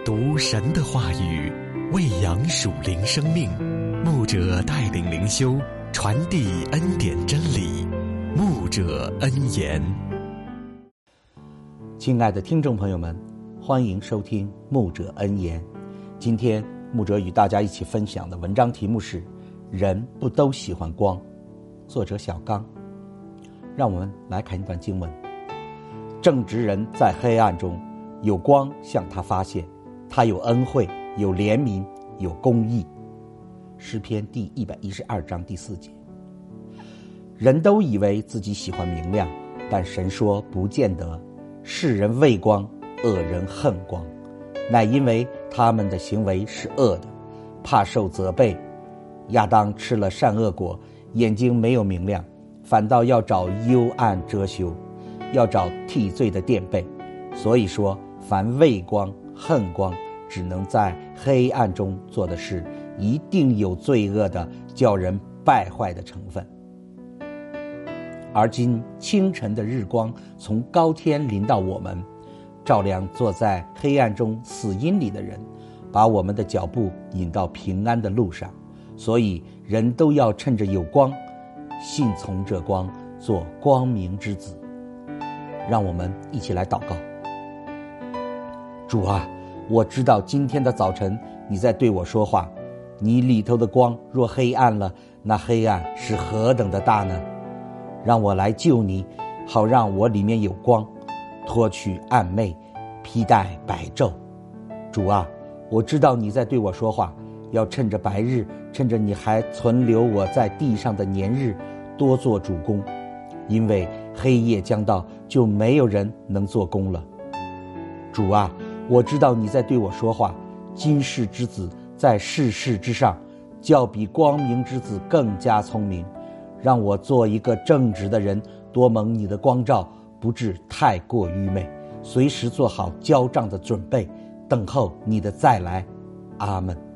读神的话语，喂养属灵生命。牧者带领灵修，传递恩典真理。牧者恩言。 亲爱的听众朋友们，欢迎收听牧者恩言。今天牧者与大家一起分享的文章题目是人不都喜欢光，作者小刚。让我们来看一段经文。正直人在黑暗中，有光向他发现，他有恩惠，有怜悯，有公义。诗篇第112章第4节。人都以为自己喜欢明亮，但神说不见得。世人畏光，恶人恨光，乃因为他们的行为是恶的，怕受责备。亚当吃了善恶果，眼睛没有明亮，反倒要找幽暗遮羞，要找替罪的垫背。所以说，凡畏光恨光，只能在黑暗中做的事，一定有罪恶的叫人败坏的成分。而今清晨的日光从高天临到我们，照亮坐在黑暗中死荫里的人，把我们的脚步引到平安的路上。所以人都要趁着有光，信从这光，做光明之子。让我们一起来祷告。主啊，我知道今天的早晨你在对我说话，你里头的光若黑暗了，那黑暗是何等的大呢？让我来救你，好让我里面有光，脱去暗昧，披戴白昼。主啊，我知道你在对我说话，要趁着白日，趁着你还存留我在地上的年日，多做主工，因为黑夜将到，就没有人能做工了。主啊，我知道你在对我说话，今世之子在世事之上，较比光明之子更加聪明。让我做一个正直的人，多蒙你的光照，不致太过愚昧，随时做好交账的准备，等候你的再来。阿们。